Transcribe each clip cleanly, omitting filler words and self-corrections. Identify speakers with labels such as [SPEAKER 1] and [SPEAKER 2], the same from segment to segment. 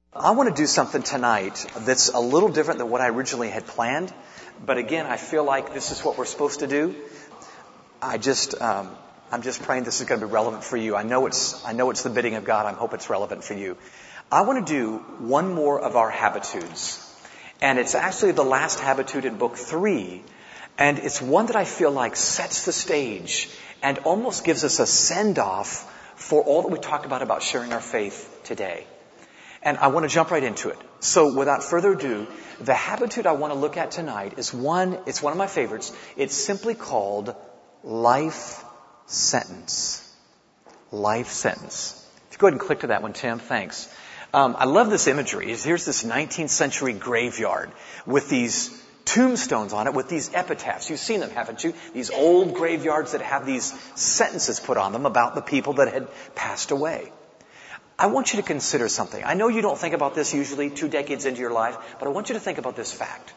[SPEAKER 1] I want to do something tonight that's a little different than what I originally had planned. But again, I feel like this is what we're supposed to do. I'm just praying this is going to be relevant for you. I know it's the bidding of God. I hope it's relevant for you. I want to do one more of our habitudes. And it's actually the last habitude in book 3. And it's one that I feel like sets the stage and almost gives us a send-off for all that we talked about sharing our faith today. And I want to jump right into it. So without further ado, the habitude I want to look at tonight it's one of my favorites. It's simply called life sentence. Life sentence. If you go ahead and click to that one, Tim, thanks. I love this imagery. Here's this 19th century graveyard with these tombstones on it with these epitaphs. You've seen them, haven't you? These old graveyards that have these sentences put on them about the people that had passed away. I want you to consider something. I know you don't think about this usually 2 decades into your life, but I want you to think about this fact.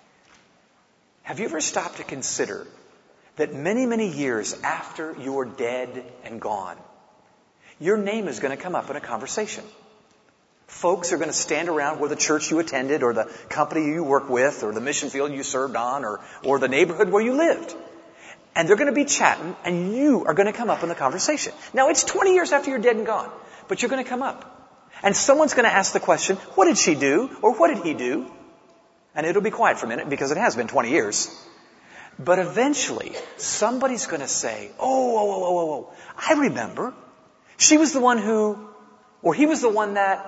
[SPEAKER 1] Have you ever stopped to consider that many, many years after you're dead and gone, your name is going to come up in a conversation? Folks are going to stand around where the church you attended or the company you work with or the mission field you served on or the neighborhood where you lived. And they're going to be chatting and you are going to come up in the conversation. Now, it's 20 years after you're dead and gone. But you're going to come up. And someone's going to ask the question, what did she do? Or what did he do? And it'll be quiet for a minute because it has been 20 years. But eventually, somebody's going to say, oh, I remember. She was the one who, or he was the one that.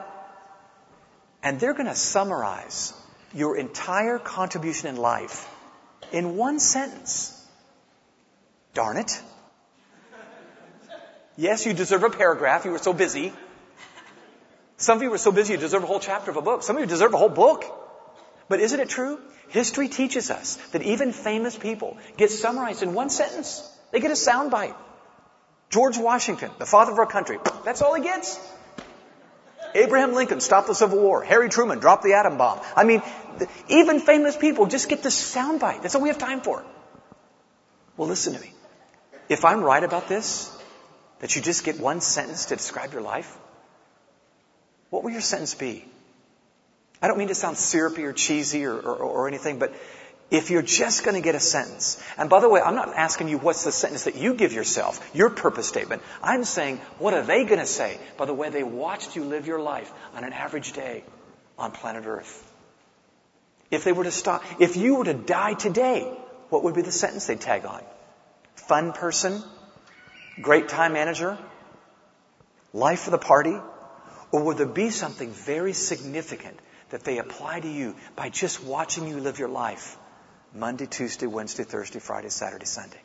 [SPEAKER 1] And they're going to summarize your entire contribution in life in one sentence. Darn it. Yes, you deserve a paragraph. You were so busy. Some of you were so busy you deserve a whole chapter of a book. Some of you deserve a whole book. But isn't it true? History teaches us that even famous people get summarized in one sentence. They get a soundbite. George Washington, the father of our country. That's all he gets. Abraham Lincoln stopped the Civil War. Harry Truman dropped the atom bomb. I mean, even famous people just get this soundbite. That's all we have time for. Well, listen to me. If I'm right about this, that you just get one sentence to describe your life, what will your sentence be? I don't mean to sound syrupy or cheesy or anything, but if you're just going to get a sentence, and by the way, I'm not asking you what's the sentence that you give yourself, your purpose statement. I'm saying, what are they going to say by the way they watched you live your life on an average day on planet Earth? If they were to stop, if you were to die today, what would be the sentence they'd tag on? Fun person? Great time manager? Life of the party? Or would there be something very significant that they apply to you by just watching you live your life Monday, Tuesday, Wednesday, Thursday, Friday, Saturday, Sunday?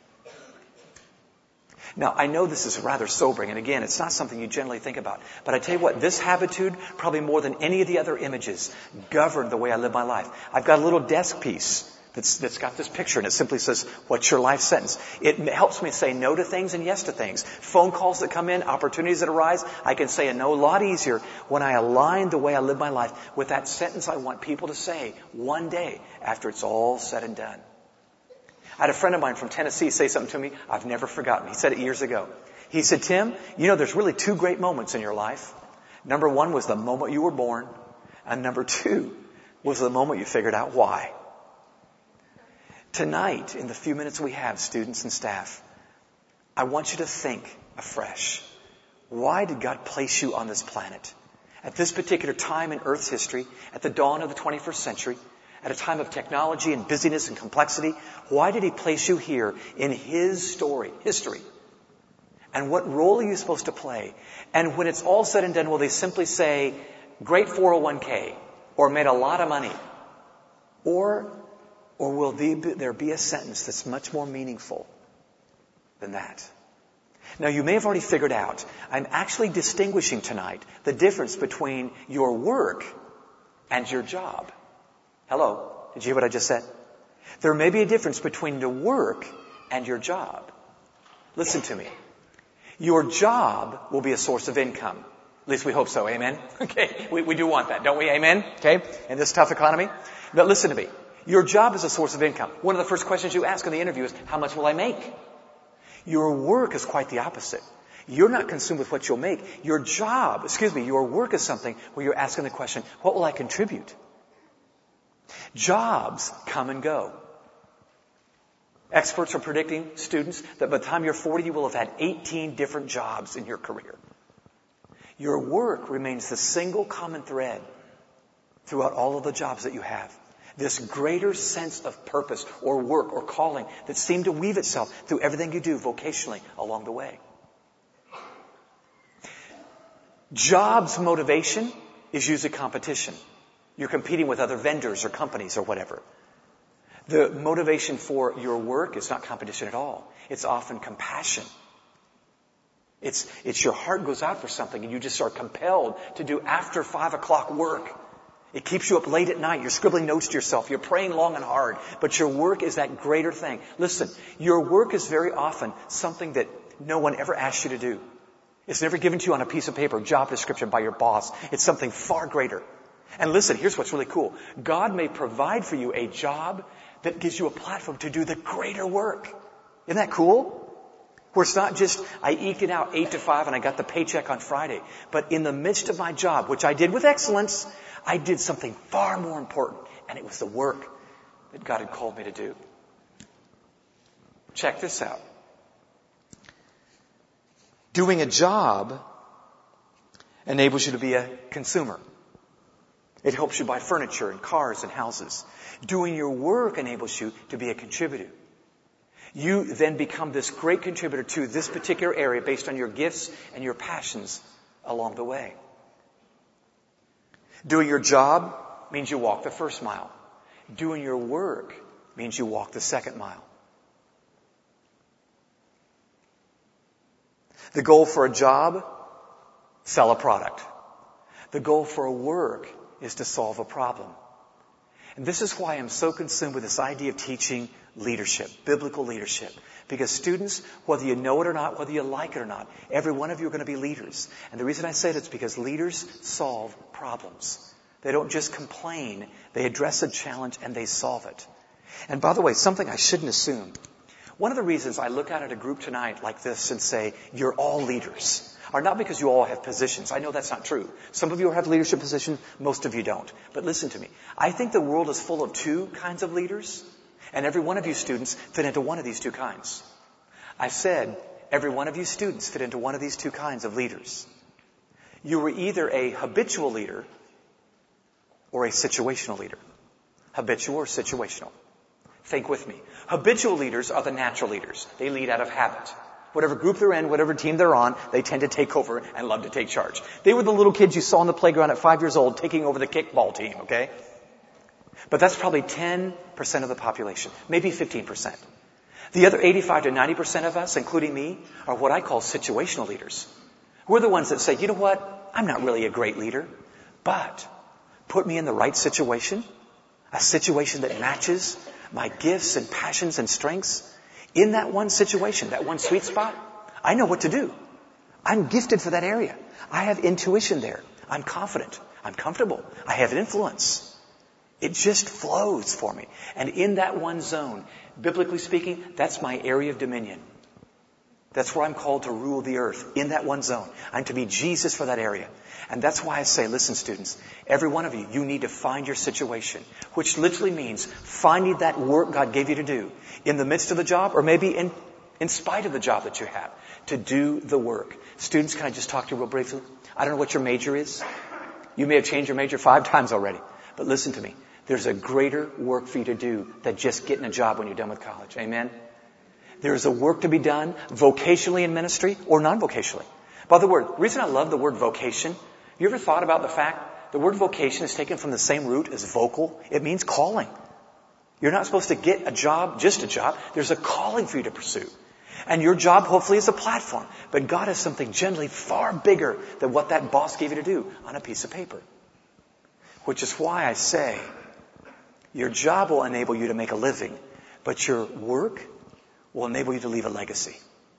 [SPEAKER 1] Now, I know this is rather sobering, and again, it's not something you generally think about. But I tell you what, this habitude, probably more than any of the other images, governed the way I live my life. I've got a little desk piece that's got this picture, and it simply says, what's your life sentence? It helps me say no to things and yes to things. Phone calls that come in, opportunities that arise, I can say a no a lot easier when I align the way I live my life with that sentence I want people to say one day after it's all said and done. I had a friend of mine from Tennessee say something to me I've never forgotten. He said it years ago. He said, Tim, there's really 2 great moments in your life. Number 1 was the moment you were born, and number 2 was the moment you figured out why. Tonight, in the few minutes we have, students and staff, I want you to think afresh. Why did God place you on this planet? At this particular time in Earth's history, at the dawn of the 21st century, at a time of technology and busyness and complexity, why did He place you here in His story, history? And what role are you supposed to play? And when it's all said and done, will they simply say, great 401k, or made a lot of money? Or will there be a sentence that's much more meaningful than that? Now, you may have already figured out, I'm actually distinguishing tonight the difference between your work and your job. Hello? Did you hear what I just said? There may be a difference between the work and your job. Listen to me. Your job will be a source of income. At least we hope so. Amen? Okay. We do want that, don't we? Amen? Okay. In this tough economy. But listen to me. Your job is a source of income. One of the first questions you ask in the interview is, how much will I make? Your work is quite the opposite. You're not consumed with what you'll make. Your work is something where you're asking the question, what will I contribute? Jobs come and go. Experts are predicting, students, that by the time you're 40, you will have had 18 different jobs in your career. Your work remains the single common thread throughout all of the jobs that you have. This greater sense of purpose or work or calling that seems to weave itself through everything you do vocationally along the way. Jobs motivation is usually competition. You're competing with other vendors or companies or whatever. The motivation for your work is not competition at all. It's often compassion. It's your heart goes out for something and you just are compelled to do after 5 o'clock work. It keeps you up late at night. You're scribbling notes to yourself. You're praying long and hard. But your work is that greater thing. Listen, your work is very often something that no one ever asked you to do. It's never given to you on a piece of paper, job description by your boss. It's something far greater. And listen, here's what's really cool. God may provide for you a job that gives you a platform to do the greater work. Isn't that cool? Where it's not just, I eked it out 8 to 5 and I got the paycheck on Friday. But in the midst of my job, which I did with excellence, I did something far more important. And it was the work that God had called me to do. Check this out. Doing a job enables you to be a consumer. It helps you buy furniture and cars and houses. Doing your work enables you to be a contributor. You then become this great contributor to this particular area based on your gifts and your passions along the way. Doing your job means you walk the first mile. Doing your work means you walk the second mile. The goal for a job, sell a product. The goal for a work is to solve a problem. And this is why I'm so consumed with this idea of teaching leadership, biblical leadership. Because students, whether you know it or not, whether you like it or not, every one of you are going to be leaders. And the reason I say that is because leaders solve problems. They don't just complain. They address a challenge and they solve it. And by the way, something I shouldn't assume. One of the reasons I look out at a group tonight like this and say, you're all leaders, are not because you all have positions. I know that's not true. Some of you have leadership positions, most of you don't. But listen to me. I think the world is full of two kinds of leaders, and every one of you students fit into one of these two kinds. I said, every one of you students fit into one of these two kinds of leaders. You were either a habitual leader or a situational leader. Habitual or situational. Think with me. Habitual leaders are the natural leaders. They lead out of habit. Whatever group they're in, whatever team they're on, they tend to take over and love to take charge. They were the little kids you saw on the playground at 5 years old taking over the kickball team, okay? But that's probably 10% of the population, maybe 15%. The other 85 to 90% of us, including me, are what I call situational leaders. We're the ones that say, you know what? I'm not really a great leader, but put me in the right situation, a situation that matches my gifts and passions and strengths. In that one situation, that one sweet spot, I know what to do. I'm gifted for that area. I have intuition there. I'm confident. I'm comfortable. I have influence. It just flows for me. And in that one zone, biblically speaking, that's my area of dominion. That's where I'm called to rule the earth, in that one zone. I'm to be Jesus for that area. And that's why I say, listen, students, every one of you, you need to find your situation, which literally means finding that work God gave you to do in the midst of the job, or maybe in spite of the job that you have, to do the work. Students, can I just talk to you real briefly? I don't know what your major is. You may have changed your major 5 times already. But listen to me. There's a greater work for you to do than just getting a job when you're done with college. Amen? There's a work to be done vocationally in ministry or non-vocationally. By the reason I love the word vocation, you ever thought about the fact the word vocation is taken from the same root as vocal? It means calling. You're not supposed to get a job, just a job. There's a calling for you to pursue. And your job hopefully is a platform. But God has something generally far bigger than what that boss gave you to do on a piece of paper. Which is why I say your job will enable you to make a living, but your work will enable you to leave a legacy.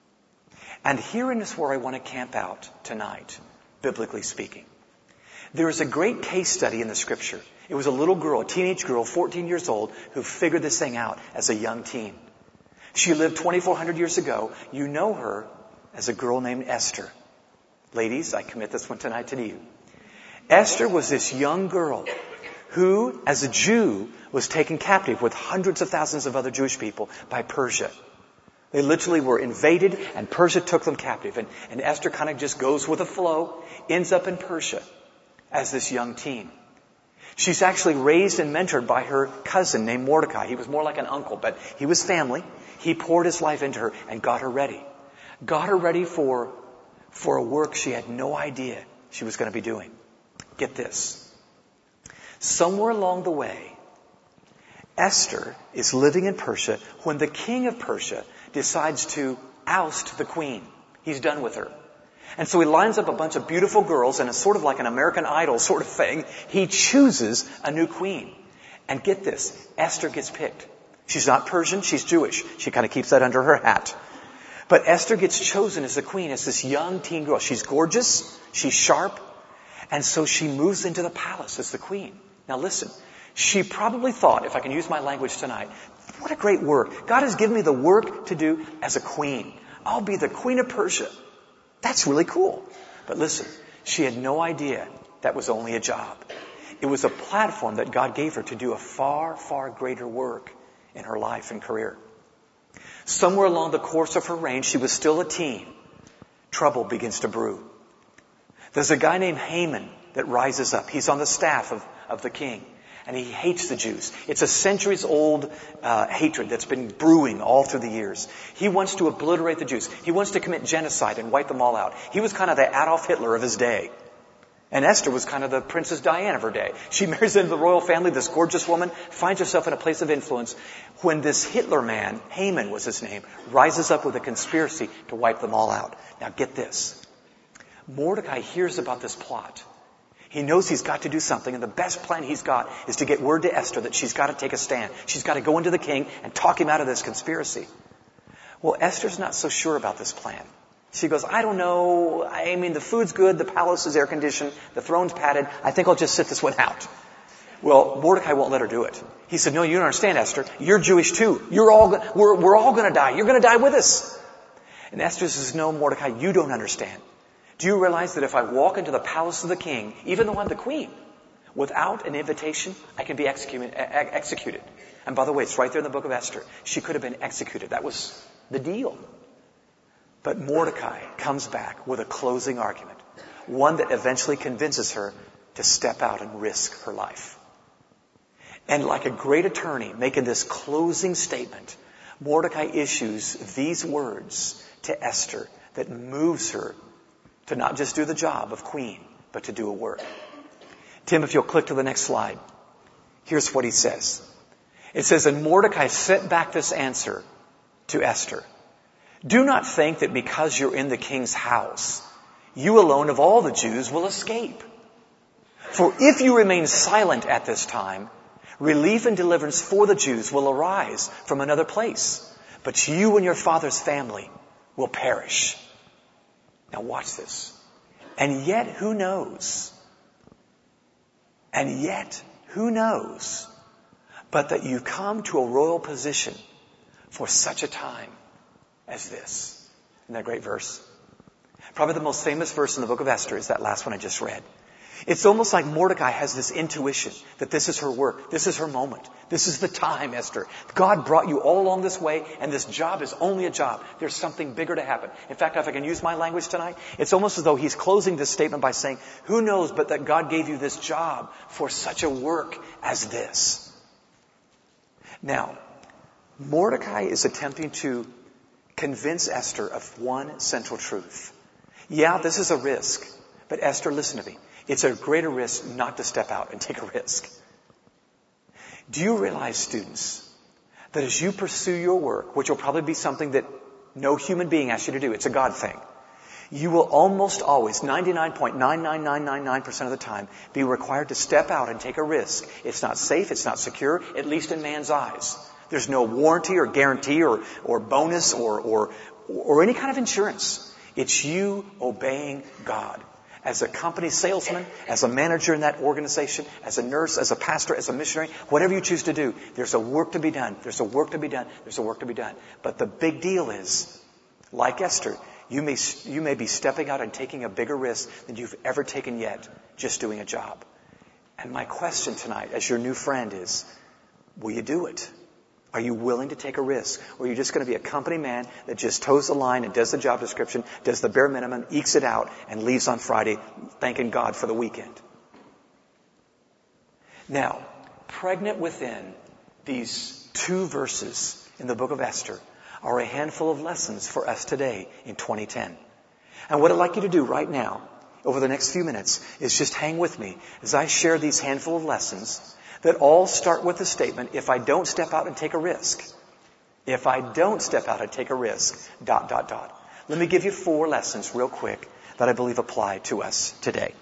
[SPEAKER 1] And herein is where I want to camp out tonight, biblically speaking. There is a great case study in the Scripture. It was a little girl, a teenage girl, 14 years old, who figured this thing out as a young teen. She lived 2,400 years ago. You know her as a girl named Esther. Ladies, I commit this one tonight to you. Esther was this young girl who, as a Jew, was taken captive with hundreds of thousands of other Jewish people by Persia. They literally were invaded and Persia took them captive. And Esther kind of just goes with the flow, ends up in Persia as this young teen. She's actually raised and mentored by her cousin named Mordecai. He was more like an uncle, but he was family. He poured his life into her and got her ready. Got her ready for a work she had no idea she was going to be doing. Get this. Somewhere along the way, Esther is living in Persia when the king of Persia decides to oust the queen. He's done with her. And so he lines up a bunch of beautiful girls and it's sort of like an American Idol sort of thing. He chooses a new queen. And get this, Esther gets picked. She's not Persian, she's Jewish. She kind of keeps that under her hat. But Esther gets chosen as the queen, as this young teen girl. She's gorgeous, she's sharp, and so she moves into the palace as the queen. Now listen, she probably thought, if I can use my language tonight, what a great work. God has given me the work to do as a queen. I'll be the queen of Persia. That's really cool. But listen, she had no idea that was only a job. It was a platform that God gave her to do a far, far greater work in her life and career. Somewhere along the course of her reign, she was still a teen. Trouble begins to brew. There's a guy named Haman that rises up. He's on the staff of the king. And he hates the Jews. It's a centuries-old hatred that's been brewing all through the years. He wants to obliterate the Jews. He wants to commit genocide and wipe them all out. He was kind of the Adolf Hitler of his day. And Esther was kind of the Princess Diana of her day. She marries into the royal family, this gorgeous woman, finds herself in a place of influence when this Hitler man, Haman was his name, rises up with a conspiracy to wipe them all out. Now get this. Mordecai hears about this plot. He knows he's got to do something, and the best plan he's got is to get word to Esther that she's got to take a stand. She's got to go into the king and talk him out of this conspiracy. Well, Esther's not so sure about this plan. She goes, I don't know. I mean, the food's good. The palace is air-conditioned. The throne's padded. I think I'll just sit this one out. Well, Mordecai won't let her do it. He said, no, you don't understand, Esther. You're Jewish too. We're all going to die. You're going to die with us. And Esther says, no, Mordecai, you don't understand. Do you realize that if I walk into the palace of the king, even though I'm the queen, without an invitation, I can be executed? And by the way, it's right there in the book of Esther. She could have been executed. That was the deal. But Mordecai comes back with a closing argument, one that eventually convinces her to step out and risk her life. And like a great attorney making this closing statement, Mordecai issues these words to Esther that moves her to not just do the job of queen, but to do a work. Tim, if you'll click to the next slide. Here's what he says. It says, and Mordecai sent back this answer to Esther. Do not think that because you're in the king's house, you alone of all the Jews will escape. For if you remain silent at this time, relief and deliverance for the Jews will arise from another place. But you and your father's family will perish. Now watch this. And yet, who knows? And yet, who knows? But that you come to a royal position for such a time as this. Isn't that a great verse? Probably the most famous verse in the book of Esther is that last one I just read. It's almost like Mordecai has this intuition that this is her work. This is her moment. This is the time, Esther. God brought you all along this way, and this job is only a job. There's something bigger to happen. In fact, if I can use my language tonight, it's almost as though he's closing this statement by saying, who knows but that God gave you this job for such a work as this. Now, Mordecai is attempting to convince Esther of one central truth. Yeah, this is a risk. But Esther, listen to me. It's a greater risk not to step out and take a risk. Do you realize, students, that as you pursue your work, which will probably be something that no human being asks you to do, it's a God thing, you will almost always, 99.99999% of the time, be required to step out and take a risk. It's not safe, it's not secure, at least in man's eyes. There's no warranty or guarantee or bonus or any kind of insurance. It's you obeying God. As a company salesman, as a manager in that organization, as a nurse, as a pastor, as a missionary, whatever you choose to do, there's a work to be done. There's a work to be done. There's a work to be done. But the big deal is, like Esther, you may be stepping out and taking a bigger risk than you've ever taken yet, just doing a job. And my question tonight, as your new friend, is, will you do it? Are you willing to take a risk? Or are you just going to be a company man that just toes the line and does the job description, does the bare minimum, ekes it out, and leaves on Friday, thanking God for the weekend? Now, pregnant within these 2 verses in the book of Esther are a handful of lessons for us today in 2010. And what I'd like you to do right now, over the next few minutes, is just hang with me as I share these handful of lessons that all start with the statement, if I don't step out and take a risk, if I don't step out and take a risk, ... Let me give you 4 lessons real quick that I believe apply to us today.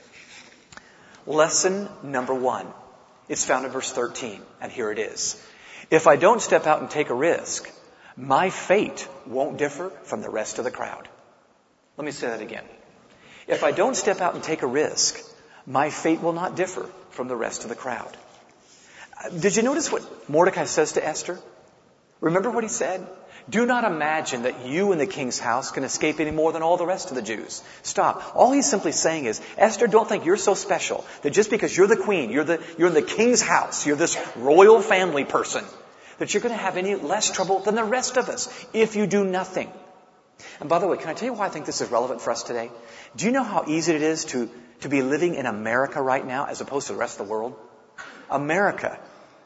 [SPEAKER 1] Lesson number 1. It's found in verse 13, and here it is. If I don't step out and take a risk, my fate won't differ from the rest of the crowd. Let me say that again. If I don't step out and take a risk, my fate will not differ from the rest of the crowd. Did you notice what Mordecai says to Esther? Remember what he said? Do not imagine that you in the king's house can escape any more than all the rest of the Jews. Stop. All he's simply saying is, Esther, don't think you're so special that just because you're the queen, you're in the king's house, you're this royal family person, that you're going to have any less trouble than the rest of us if you do nothing. And by the way, can I tell you why I think this is relevant for us today? Do you know how easy it is to be living in America right now as opposed to the rest of the world? America,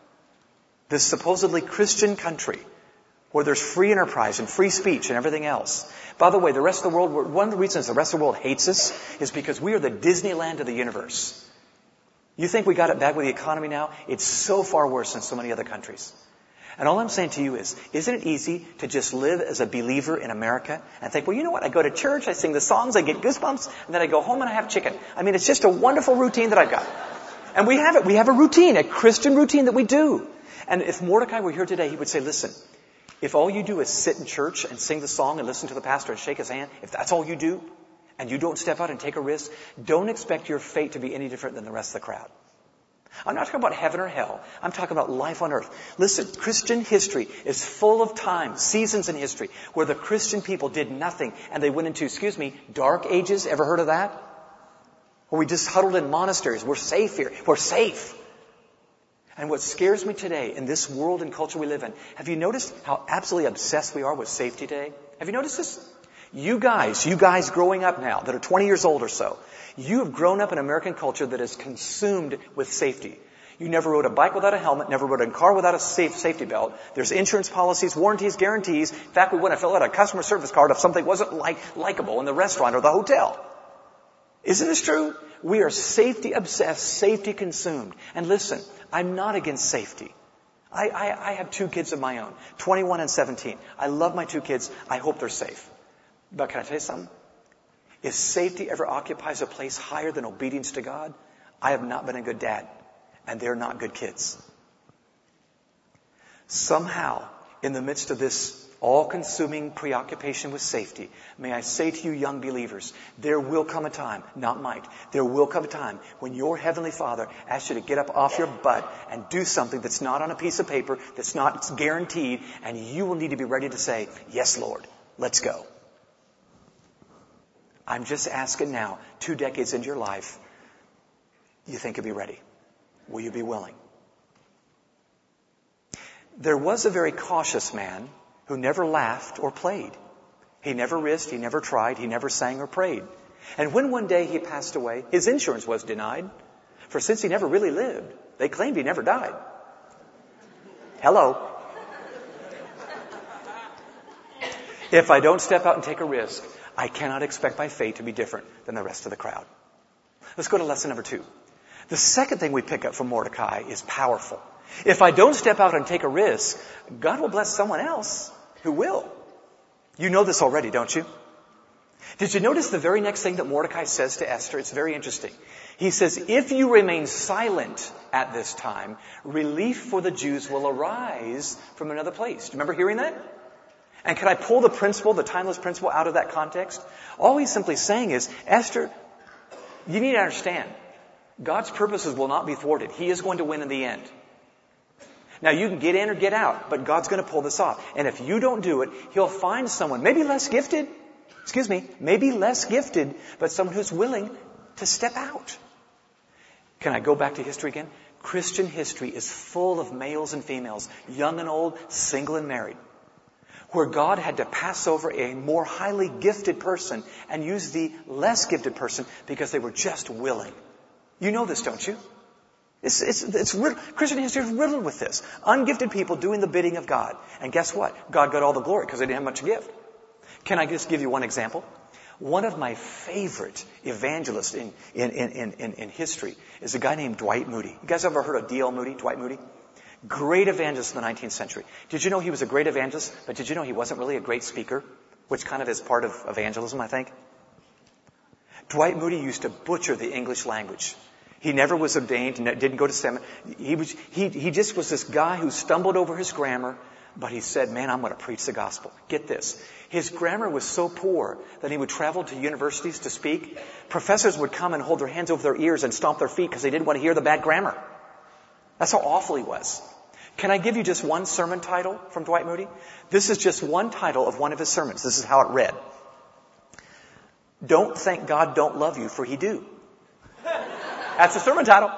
[SPEAKER 1] this supposedly Christian country, where there's free enterprise and free speech and everything else. By the way, the rest of the world, one of the reasons the rest of the world hates us is because we are the Disneyland of the universe. You think we got it bad with the economy now? It's so far worse than so many other countries. And all I'm saying to you is, isn't it easy to just live as a believer in America and think, well, you know what? I go to church, I sing the songs, I get goosebumps, and then I go home and I have chicken. I mean, it's just a wonderful routine that I've got. And we have it. We have a routine, a Christian routine that we do. And if Mordecai were here today, he would say, listen, if all you do is sit in church and sing the song and listen to the pastor and shake his hand, if that's all you do, and you don't step out and take a risk, don't expect your fate to be any different than the rest of the crowd. I'm not talking about heaven or hell. I'm talking about life on earth. Listen, Christian history is full of times, seasons in history, where the Christian people did nothing and they went into, dark ages. Ever heard of that? Where we just huddled in monasteries. We're safe here. We're safe. And what scares me today in this world and culture we live in, have you noticed how absolutely obsessed we are with safety today? Have you noticed this? You guys growing up now that are 20 years old or so, you have grown up in American culture that is consumed with safety. You never rode a bike without a helmet, never rode a car without a safety belt. There's insurance policies, warranties, guarantees. In fact, we wouldn't fill out a customer service card if something wasn't likable in the restaurant or the hotel. Isn't this true? We are safety obsessed, safety consumed. And listen, I'm not against safety. I have 2 kids of my own, 21 and 17. I love my 2 kids. I hope they're safe. But can I tell you something? If safety ever occupies a place higher than obedience to God, I have not been a good dad, and they're not good kids. Somehow, in the midst of this all-consuming preoccupation with safety, may I say to you young believers, there will come a time, not might, there will come a time when your Heavenly Father asks you to get up off your butt and do something that's not on a piece of paper, that's not guaranteed, and you will need to be ready to say, yes, Lord, let's go. I'm just asking now, 2 decades into your life, you think you'll be ready? Will you be willing? There was a very cautious man who never laughed or played. He never risked, he never tried, he never sang or prayed. And when one day he passed away, his insurance was denied. For since he never really lived, they claimed he never died. Hello. If I don't step out and take a risk, I cannot expect my fate to be different than the rest of the crowd. Let's go to lesson number 2. The second thing we pick up from Mordecai is powerful. If I don't step out and take a risk, God will bless someone else who will. You know this already, don't you? Did you notice the very next thing that Mordecai says to Esther? It's very interesting. He says, if you remain silent at this time, relief for the Jews will arise from another place. Do you remember hearing that? And can I pull the principle, the timeless principle, out of that context? All he's simply saying is, Esther, you need to understand, God's purposes will not be thwarted. He is going to win in the end. Now, you can get in or get out, but God's going to pull this off. And if you don't do it, He'll find someone, maybe less gifted, maybe less gifted, but someone who's willing to step out. Can I go back to history again? Christian history is full of males and females, young and old, single and married, where God had to pass over a more highly gifted person and use the less gifted person because they were just willing. You know this, don't you? Christian history is riddled with this. Ungifted people doing the bidding of God. And guess what? God got all the glory because they didn't have much to give. Can I just give you one example? One of my favorite evangelists in history is a guy named Dwight Moody. You guys ever heard of D.L. Moody, Dwight Moody? Great evangelist in the 19th century. Did you know he was a great evangelist? But did you know he wasn't really a great speaker? Which kind of is part of evangelism, I think. Dwight Moody used to butcher the English language. He never was ordained, didn't go to seminary. He just was this guy who stumbled over his grammar, but he said, man, I'm going to preach the gospel. Get this. His grammar was so poor that he would travel to universities to speak. Professors would come and hold their hands over their ears and stomp their feet because they didn't want to hear the bad grammar. That's how awful he was. Can I give you just one sermon title from Dwight Moody? This is just one title of one of his sermons. This is how it read. Don't thank God don't love you, for he do. That's the sermon title.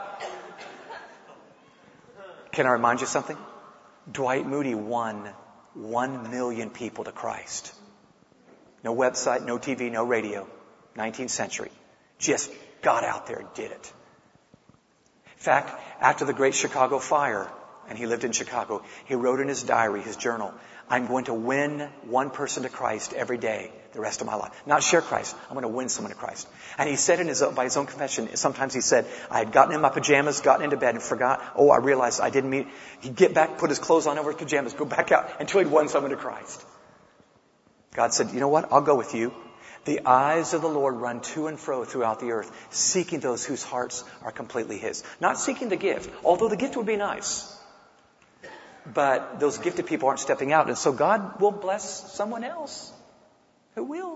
[SPEAKER 1] Can I remind you something? Dwight Moody won 1 million people to Christ. No website, no TV, no radio. 19th century. Just got out there and did it. In fact, after the Great Chicago Fire, and he lived in Chicago, he wrote in his diary, his journal, I'm going to win one person to Christ every day the rest of my life. Not share Christ. I'm going to win someone to Christ. And he said by his own confession, sometimes he said, I had gotten in my pajamas, gotten into bed and forgot. Oh, I realized I didn't mean. He'd get back, put his clothes on over his pajamas, go back out until he'd won someone to Christ. God said, you know what? I'll go with you. The eyes of the Lord run to and fro throughout the earth, seeking those whose hearts are completely His. Not seeking the gift, although the gift would be nice. But those gifted people aren't stepping out. And so God will bless someone else who will.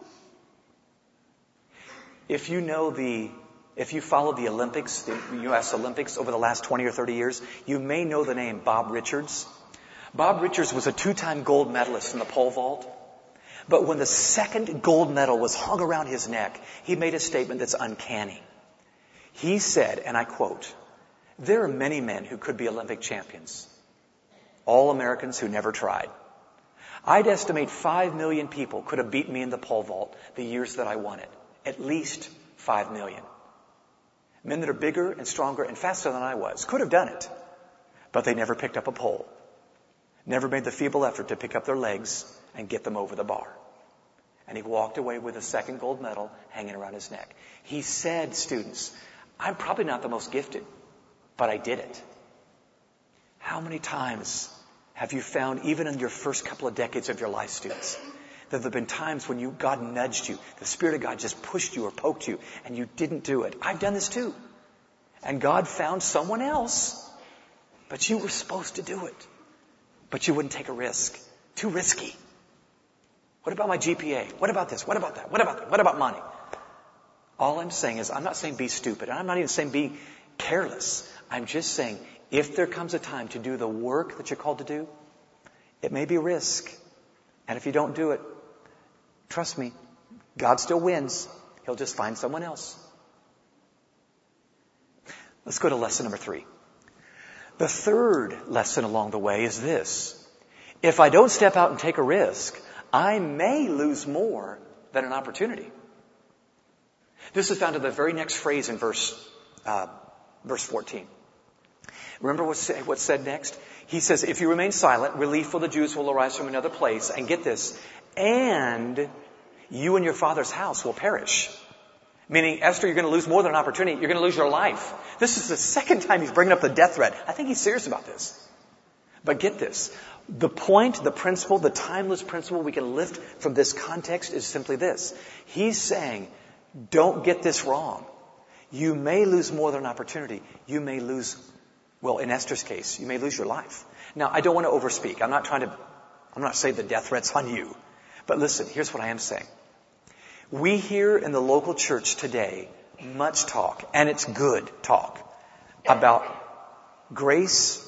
[SPEAKER 1] If you follow the Olympics, the U.S. Olympics over the last 20 or 30 years, you may know the name Bob Richards. Bob Richards was a 2-time gold medalist in the pole vault. But when the second gold medal was hung around his neck, he made a statement that's uncanny. He said, and I quote, there are many men who could be Olympic champions. All Americans who never tried. I'd estimate 5 million people could have beaten me in the pole vault the years that I won it. At least 5 million. Men that are bigger and stronger and faster than I was could have done it. But they never picked up a pole. Never made the feeble effort to pick up their legs and get them over the bar. And he walked away with a second gold medal hanging around his neck. He said, students, I'm probably not the most gifted, but I did it. How many times have you found, even in your first couple of decades of your life, students, that there have been times when God nudged you, the Spirit of God just pushed you or poked you, and you didn't do it? I've done this too. And God found someone else, but you were supposed to do it. But you wouldn't take a risk. Too risky. What about my GPA? What about this? What about that? What about that? What about money? All I'm saying is, I'm not saying be stupid, and I'm not even saying be careless. I'm just saying, if there comes a time to do the work that you're called to do, it may be risk. And if you don't do it, trust me, God still wins. He'll just find someone else. Let's go to lesson number 3. The third lesson along the way is this. If I don't step out and take a risk, I may lose more than an opportunity. This is found in the very next phrase in verse 14. Remember what's said next? He says, if you remain silent, relief for the Jews will arise from another place. And get this, and you and your father's house will perish. Meaning, Esther, you're going to lose more than an opportunity. You're going to lose your life. This is the second time he's bringing up the death threat. I think he's serious about this. But get this. The point, the principle, the timeless principle we can lift from this context is simply this. He's saying, don't get this wrong. You may lose more than an opportunity. You may lose, well, in Esther's case, you may lose your life. Now, I don't want to overspeak. I'm not saying the death threat's on you. But listen, here's what I am saying. We hear in the local church today much talk, and it's good talk, about grace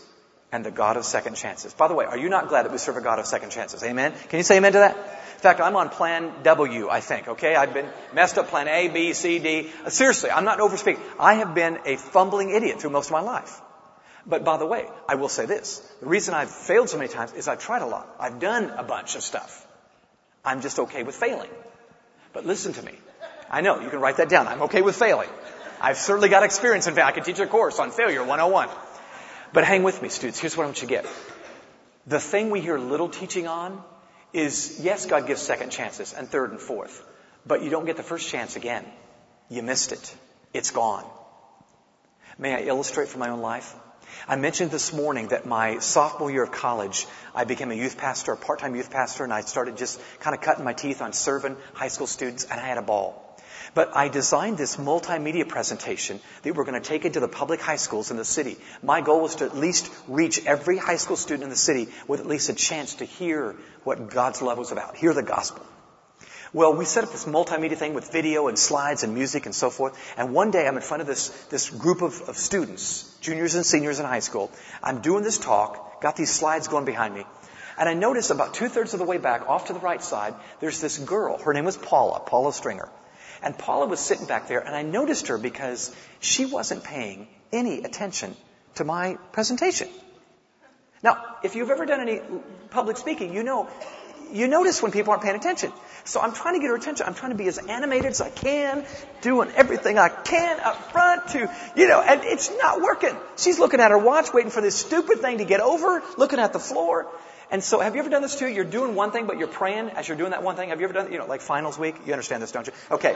[SPEAKER 1] and the God of second chances. By the way, are you not glad that we serve a God of second chances? Amen? Can you say amen to that? In fact, I'm on plan W, I think, okay? I've been messed up plan A, B, C, D. Seriously, I'm not overspeaking. I have been a fumbling idiot through most of my life. But by the way, I will say this. The reason I've failed so many times is I've tried a lot. I've done a bunch of stuff. I'm just okay with failing. But listen to me. I know, you can write that down. I'm okay with failing. I've certainly got experience in failure. I could teach a course on failure 101. But hang with me, students. Here's what I want you to get. The thing we hear little teaching on is, yes, God gives second chances and third and fourth. But you don't get the first chance again. You missed it. It's gone. May I illustrate from my own life? I mentioned this morning that my sophomore year of college, I became a youth pastor, a part-time youth pastor, and I started just kind of cutting my teeth on serving high school students, and I had a ball. But I designed this multimedia presentation that we're going to take into the public high schools in the city. My goal was to at least reach every high school student in the city with at least a chance to hear what God's love was about, hear the gospel. Well, we set up this multimedia thing with video and slides and music and so forth. And one day I'm in front of this group of students, juniors and seniors in high school. I'm doing this talk, got these slides going behind me. And I noticed about 2/3 of the way back, off to the right side, there's this girl. Her name was Paula Stringer. And Paula was sitting back there, and I noticed her because she wasn't paying any attention to my presentation. Now, if you've ever done any public speaking, you notice when people aren't paying attention. So I'm trying to get her attention. I'm trying to be as animated as I can, doing everything I can up front and it's not working. She's looking at her watch, waiting for this stupid thing to get over, looking at the floor. And so have you ever done this too? You're doing one thing, but you're praying as you're doing that one thing. Have you ever done, like finals week? You understand this, don't you? Okay.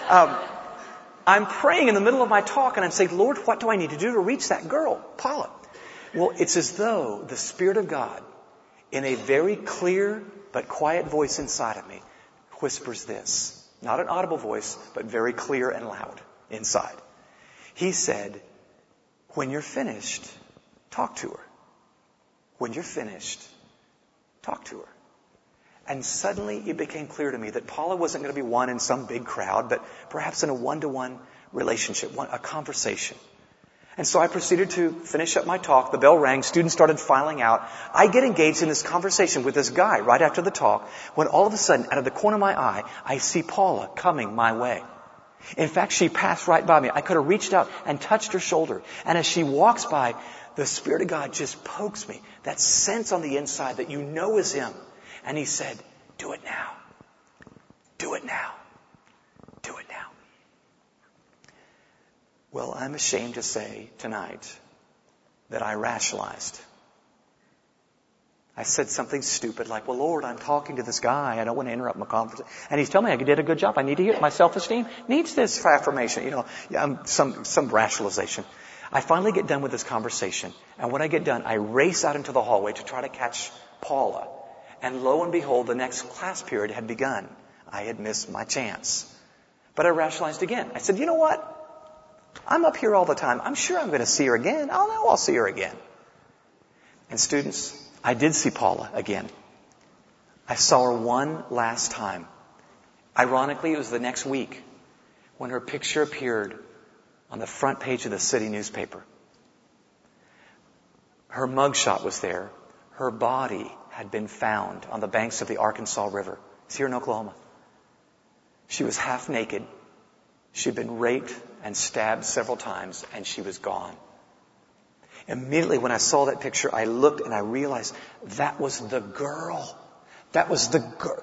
[SPEAKER 1] I'm praying in the middle of my talk and I'm saying, Lord, what do I need to do to reach that girl, Paula? Well, it's as though the Spirit of God, in a very clear but quiet voice inside of me, whispers this. Not an audible voice, but very clear and loud inside. He said, when you're finished, talk to her. When you're finished, talk to her. And suddenly it became clear to me that Paula wasn't going to be one in some big crowd, but perhaps in a one-to-one relationship, a conversation. And so I proceeded to finish up my talk. The bell rang. Students started filing out. I get engaged in this conversation with this guy right after the talk, when all of a sudden, out of the corner of my eye, I see Paula coming my way. In fact, she passed right by me. I could have reached out and touched her shoulder. And as she walks by, the Spirit of God just pokes me. That sense on the inside that you know is Him. And He said, do it now. Do it now. Do it now. Well, I'm ashamed to say tonight that I rationalized. I said something stupid like, well, Lord, I'm talking to this guy. I don't want to interrupt my conversation. And He's telling me I did a good job. I need to hear it. My self-esteem needs this for affirmation. Some rationalization. I finally get done with this conversation. And when I get done, I race out into the hallway to try to catch Paula. And lo and behold, the next class period had begun. I had missed my chance. But I rationalized again. I said, you know what? I'm up here all the time. I'm sure I'm going to see her again. I'll see her again. And students, I did see Paula again. I saw her one last time. Ironically, it was the next week when her picture appeared on the front page of the city newspaper. Her mugshot was there. Her body had been found on the banks of the Arkansas River. It's here in Oklahoma. She was half naked. She'd been raped and stabbed several times, and she was gone. Immediately when I saw that picture, I looked and I realized that was the girl. That was the girl.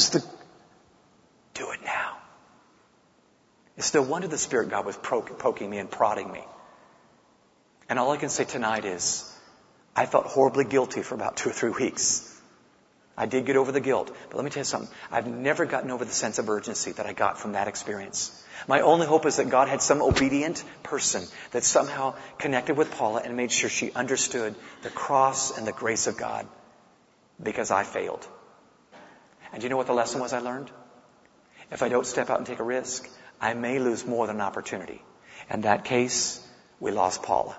[SPEAKER 1] Do it now. It's no wonder the Spirit God was poking me and prodding me. And all I can say tonight is, I felt horribly guilty for about 2 or 3 weeks. I did get over the guilt. But let me tell you something. I've never gotten over the sense of urgency that I got from that experience. My only hope is that God had some obedient person that somehow connected with Paula and made sure she understood the cross and the grace of God, because I failed. And do you know what the lesson was I learned? If I don't step out and take a risk, I may lose more than an opportunity. In that case, we lost Paula.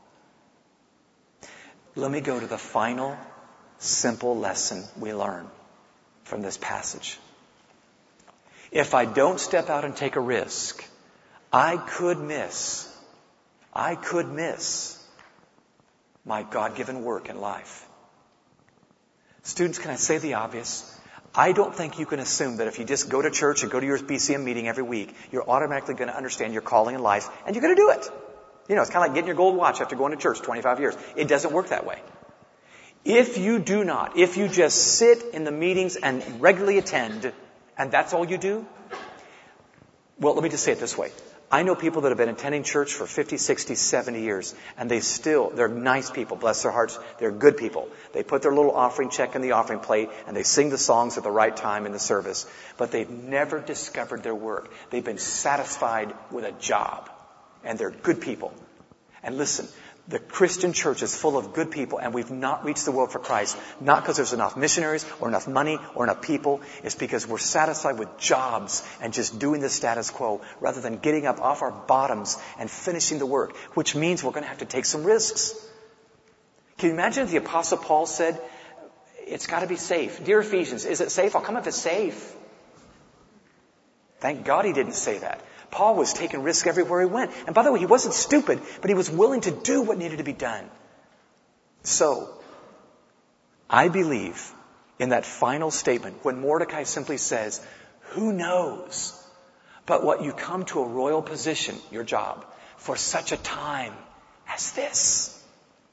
[SPEAKER 1] Let me go to the final simple lesson we learn from this passage. If I don't step out and take a risk, I could miss my God-given work in life. Students, can I say the obvious? I don't think you can assume that if you just go to church and go to your BCM meeting every week, you're automatically going to understand your calling in life and you're going to do it. You know, it's kind of like getting your gold watch after going to church 25 years. It doesn't work that way. If you do not, if you just sit in the meetings and regularly attend, and that's all you do, well, let me just say it this way. I know people that have been attending church for 50, 60, 70 years, and they're nice people, bless their hearts, they're good people. They put their little offering check in the offering plate, and they sing the songs at the right time in the service. But they've never discovered their work. They've been satisfied with a job, and they're good people. And listen, the Christian church is full of good people, and we've not reached the world for Christ, not because there's enough missionaries or enough money or enough people. It's because we're satisfied with jobs and just doing the status quo rather than getting up off our bottoms and finishing the work, which means we're going to have to take some risks. Can you imagine if the Apostle Paul said, it's got to be safe. Dear Ephesians, is it safe? I'll come if it's safe. Thank God he didn't say that. Paul was taking risks everywhere he went. And by the way, he wasn't stupid, but he was willing to do what needed to be done. So, I believe in that final statement when Mordecai simply says, who knows but what you come to a royal position, your job, for such a time as this.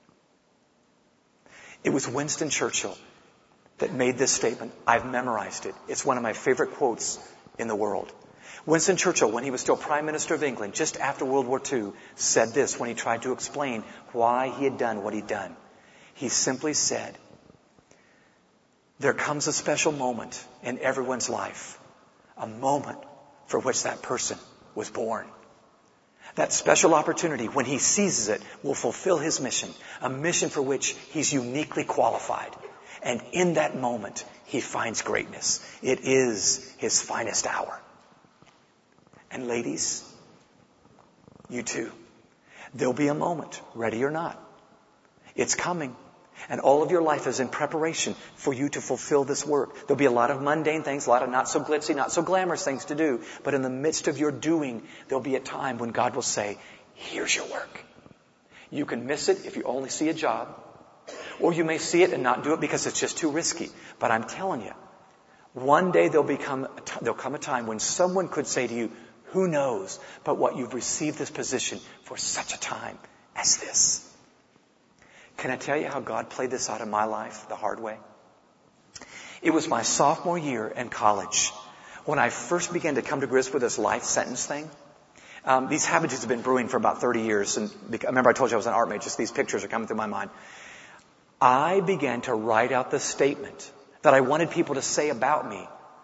[SPEAKER 1] It was Winston Churchill that made this statement. I've memorized it. It's one of my favorite quotes in the world. Winston Churchill, when he was still Prime Minister of England, just after World War II, said this when he tried to explain why he had done what he'd done. He simply said, there comes a special moment in everyone's life, a moment for which that person was born. That special opportunity, when he seizes it, will fulfill his mission, a mission for which he's uniquely qualified. And in that moment, he finds greatness. It is his finest hour. And ladies, you too. There'll be a moment, ready or not. It's coming. And all of your life is in preparation for you to fulfill this work. There'll be a lot of mundane things, a lot of not so glitzy, not so glamorous things to do. But in the midst of your doing, there'll be a time when God will say, here's your work. You can miss it if you only see a job. Or you may see it and not do it because it's just too risky. But I'm telling you, one day there'll come a time when someone could say to you, who knows but what you've received this position for such a time as this. Can I tell you how God played this out in my life the hard way? It was my sophomore year in college when I first began to come to grips with this life sentence thing. These habits have been brewing for about 30 years. And remember I told you I was an art major, just these pictures are coming through my mind. I began to write out the statement that I wanted people to say about me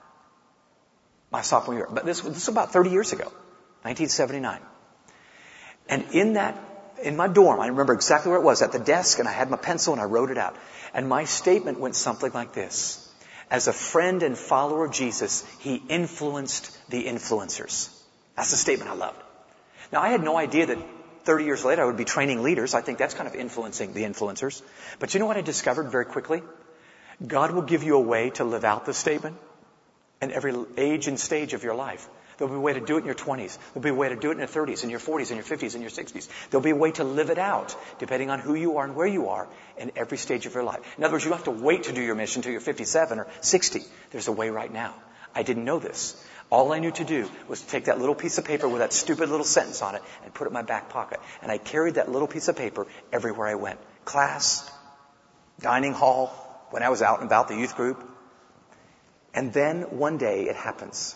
[SPEAKER 1] my sophomore year. But this was about 30 years ago, 1979. And in my dorm, I remember exactly where it was, at the desk, and I had my pencil and I wrote it out. And my statement went something like this. As a friend and follower of Jesus, he influenced the influencers. That's the statement I loved. Now, I had no idea that 30 years later I would be training leaders. I think that's kind of influencing the influencers. But you know what I discovered very quickly? God will give you a way to live out this statement in every age and stage of your life. There'll be a way to do it in your 20s. There'll be a way to do it in your 30s, in your 40s, in your 50s, in your 60s. There'll be a way to live it out, depending on who you are and where you are in every stage of your life. In other words, you don't have to wait to do your mission until you're 57 or 60. There's a way right now. I didn't know this. All I knew to do was to take that little piece of paper with that stupid little sentence on it and put it in my back pocket. And I carried that little piece of paper everywhere I went. Class, dining hall, when I was out and about the youth group. And then one day it happens.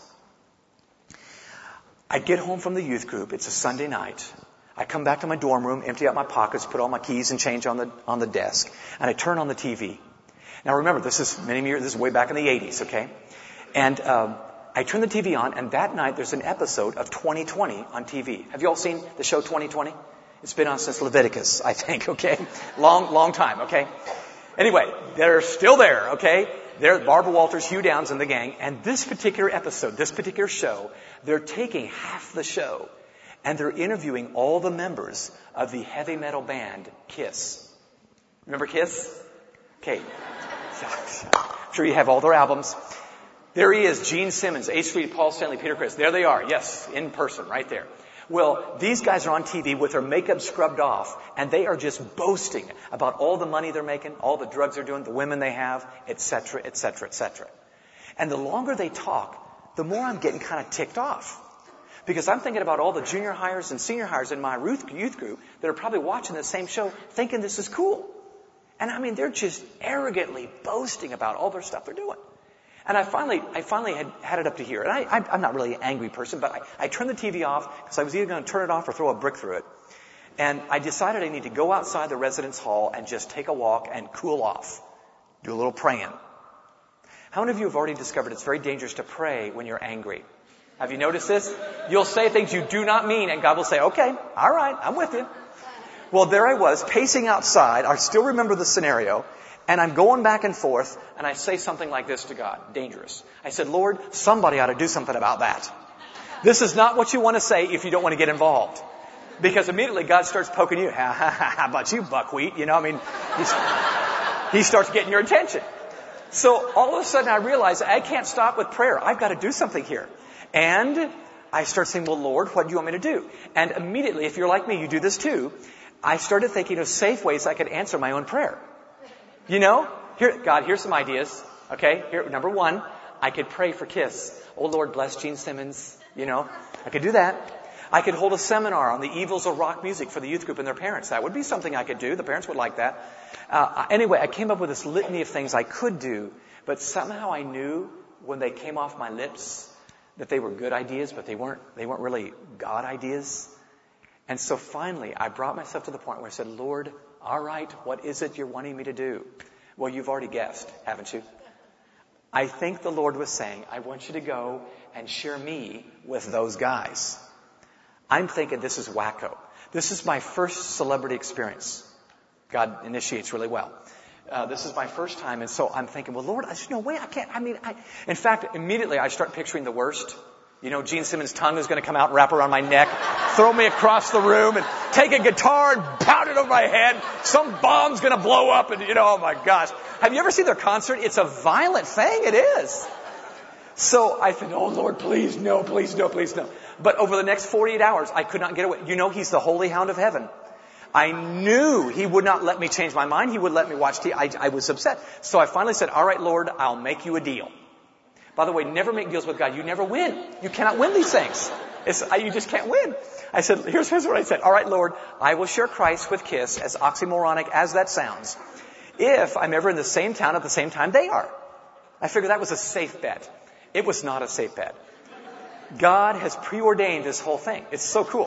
[SPEAKER 1] I get home from the youth group. It's a Sunday night. I come back to my dorm room, empty out my pockets, put all my keys and change on the desk, and I turn on the TV. Now remember, this is way back in the 80s, okay? And I turn the TV on, and that night there's an episode of 2020 on TV. Have you all seen the show 2020? It's been on since Leviticus, I think, okay? Long time, okay? Anyway, they're still there, okay? They're Barbara Walters, Hugh Downs, and the gang. And this particular episode, this particular show, they're taking half the show and they're interviewing all the members of the heavy metal band Kiss. Remember Kiss? Okay. I'm sure you have all their albums. There he is, Gene Simmons, H. Street, Paul Stanley, Peter Criss. There they are. Yes, in person, right there. Well, these guys are on TV with their makeup scrubbed off, and they are just boasting about all the money they're making, all the drugs they're doing, the women they have, etc., etc., etc. And the longer they talk, the more I'm getting kind of ticked off. Because I'm thinking about all the junior hires and senior hires in my youth group that are probably watching the same show thinking this is cool. And I mean, they're just arrogantly boasting about all their stuff they're doing. And I finally had it up to here. And I'm not really an angry person, but I turned the TV off because I was either going to turn it off or throw a brick through it. And I decided I need to go outside the residence hall and just take a walk and cool off. Do a little praying. How many of you have already discovered it's very dangerous to pray when you're angry? Have you noticed this? You'll say things you do not mean, and God will say, okay, all right, I'm with you. Well, there I was, pacing outside. I still remember the scenario. And I'm going back and forth, and I say something like this to God. Dangerous. I said, Lord, somebody ought to do something about that. This is not what you want to say if you don't want to get involved. Because immediately God starts poking you. How about you, buckwheat? You know, I mean, he starts getting your attention. So all of a sudden I realize I can't stop with prayer. I've got to do something here. And I start saying, well, Lord, what do you want me to do? And immediately, if you're like me, you do this too. I started thinking of safe ways I could answer my own prayer. You know, God, here's some ideas. Okay, here, number one, I could pray for KISS. Oh, Lord, bless Gene Simmons. You know, I could do that. I could hold a seminar on the evils of rock music for the youth group and their parents. That would be something I could do. The parents would like that. Anyway, I came up with this litany of things I could do, but somehow I knew when they came off my lips that they were good ideas, but they weren't really God ideas. And so finally, I brought myself to the point where I said, Lord, all right, what is it you're wanting me to do? Well, you've already guessed, haven't you? I think the Lord was saying, I want you to go and share me with those guys. I'm thinking this is wacko. This is my first celebrity experience. God initiates really well. This is my first time, and so I'm thinking, well, Lord, there's no way I can't. In fact, immediately I start picturing the worst. You know, Gene Simmons' tongue is going to come out and wrap around my neck, throw me across the room, and take a guitar and pound it over my head. Some bomb's going to blow up, and oh my gosh. Have you ever seen their concert? It's a violent thing. It is. So I said, oh Lord, please no, please no, please no. But over the next 48 hours, I could not get away. You know, he's the holy hound of heaven. I knew he would not let me change my mind. He would let me watch TV. I was upset. So I finally said, all right, Lord, I'll make you a deal. By the way, never make deals with God. You never win. You cannot win these things. You just can't win. I said, here's what I said. All right, Lord, I will share Christ with KISS, as oxymoronic as that sounds, if I'm ever in the same town at the same time they are. I figured that was a safe bet. It was not a safe bet. God has preordained this whole thing. It's so cool.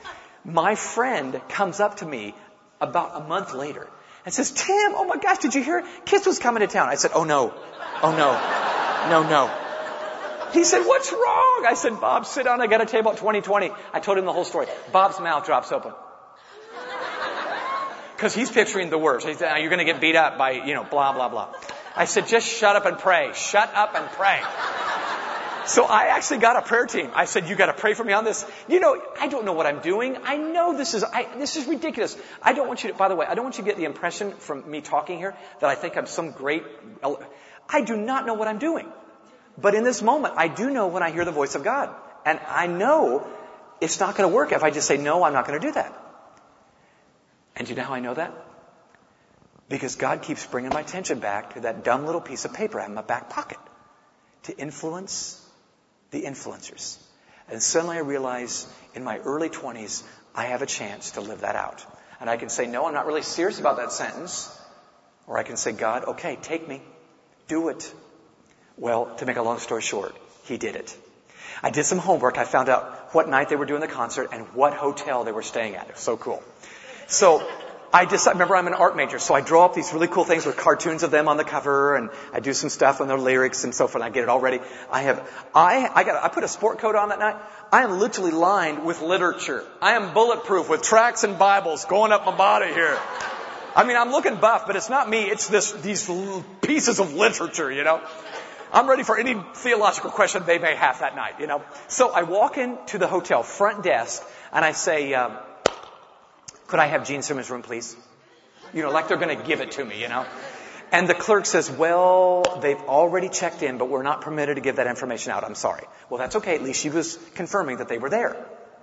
[SPEAKER 1] My friend comes up to me about a month later and says, Tim, oh my gosh, did you hear? KISS was coming to town. I said, oh no. No. He said, what's wrong? I said, Bob, sit down. I got a table at 2020. I told him the whole story. Bob's mouth drops open. Because he's picturing the worst. He said, you're going to get beat up by, blah, blah, blah. I said, just shut up and pray. Shut up and pray. So I actually got a prayer team. I said, you got to pray for me on this. I don't know what I'm doing. I know this is ridiculous. I don't want you to get the impression from me talking here that I think I'm some great... I do not know what I'm doing. But in this moment, I do know when I hear the voice of God. And I know it's not going to work if I just say, no, I'm not going to do that. And do you know how I know that? Because God keeps bringing my attention back to that dumb little piece of paper I have in my back pocket. To influence the influencers. And suddenly I realize in my early 20s, I have a chance to live that out. And I can say, no, I'm not really serious about that sentence. Or I can say, God, okay, take me. Do it. Well, to make a long story short, he did it. I did some homework. I found out what night they were doing the concert and what hotel they were staying at. It was so cool. So remember I'm an art major, so I draw up these really cool things with cartoons of them on the cover, and I do some stuff on their lyrics and so forth. I get it all ready. I put a sport coat on that night. I am literally lined with literature. I am bulletproof with tracts and Bibles going up my body here. I'm looking buff, but it's not me. It's these pieces of literature, I'm ready for any theological question they may have that night, So I walk into the hotel front desk and I say, could I have Gene Simmons' room, please? Like they're going to give it to me, And the clerk says, well, they've already checked in, but we're not permitted to give that information out. I'm sorry. Well, that's okay. At least she was confirming that they were there.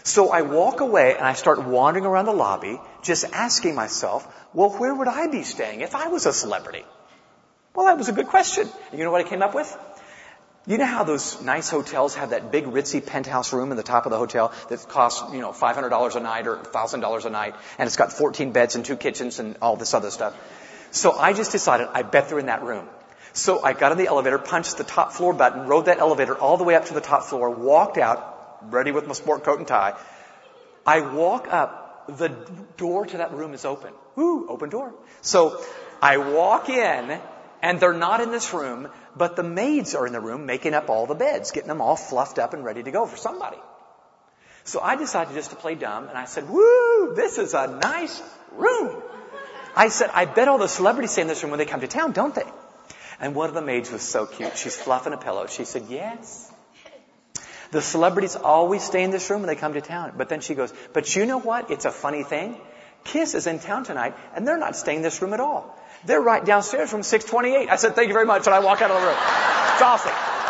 [SPEAKER 1] So I walk away and I start wandering around the lobby, just asking myself, well, where would I be staying if I was a celebrity? Well, that was a good question. And you know what I came up with? You know how those nice hotels have that big ritzy penthouse room in the top of the hotel that costs, $500 a night or $1,000 a night, and it's got 14 beds and 2 kitchens and all this other stuff. So I just decided, I bet they're in that room. So I got in the elevator, punched the top floor button, rode that elevator all the way up to the top floor, walked out, ready with my sport coat and tie. I walk up, the door to that room is open. Woo, open door. So I walk in, and they're not in this room, but the maids are in the room making up all the beds, getting them all fluffed up and ready to go for somebody. So I decided just to play dumb, and I said, woo, this is a nice room. I said, I bet all the celebrities stay in this room when they come to town, don't they? And one of the maids was so cute. She's fluffing a pillow. She said, yes. The celebrities always stay in this room when they come to town. But then she goes, but you know what? It's a funny thing. Kiss is in town tonight, and they're not staying in this room at all. They're right downstairs from 628. I said, thank you very much, and I walk out of the room. It's awesome.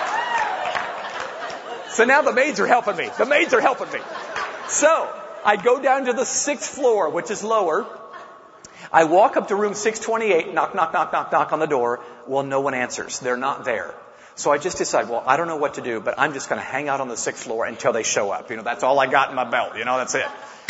[SPEAKER 1] So now the maids are helping me. The maids are helping me. So I go down to the 6th floor, which is lower. I walk up to room 628, knock, knock, knock, knock, knock on the door. Well, no one answers. They're not there. So I just decide, well, I don't know what to do, but I'm just going to hang out on the 6th floor until they show up. That's all I got in my belt. That's it.